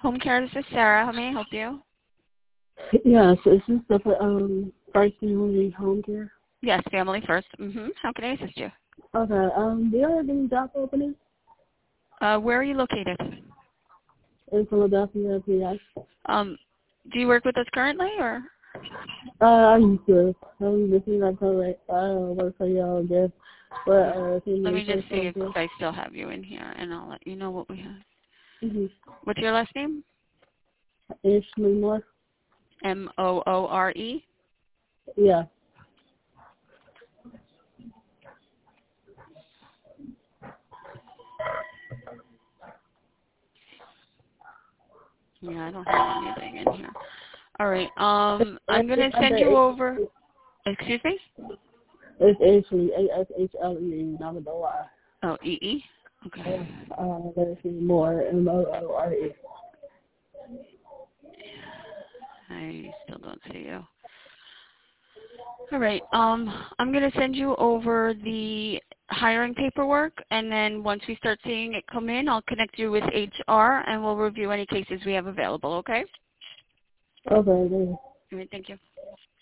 Home care, this is Sarah. How may I help you? Yes, is this the first family home care? Yes, family first. How can I assist you? Okay, do you have any job openings Where are you located? in Philadelphia, PA? Do you work with us currently, or? I used to. This is like I work for y'all, I guess. But, Let me just see if I still have you in here, and I'll let you know what we have. Mm-hmm. What's your last name? Ashley Moore? Moore? Yeah. Yeah, I don't have anything in here. All right. I'm going to send Under you over. Excuse me? It's Ashley, ASHLE, not with the Y. Oh, E-E? Okay. Let's see, Moore, MOORE. I still don't see you. All right. I'm going to send you over the hiring paperwork, and then once we start seeing it come in, I'll connect you with HR, and we'll review any cases we have available, okay? Okay, then. All right, thank you.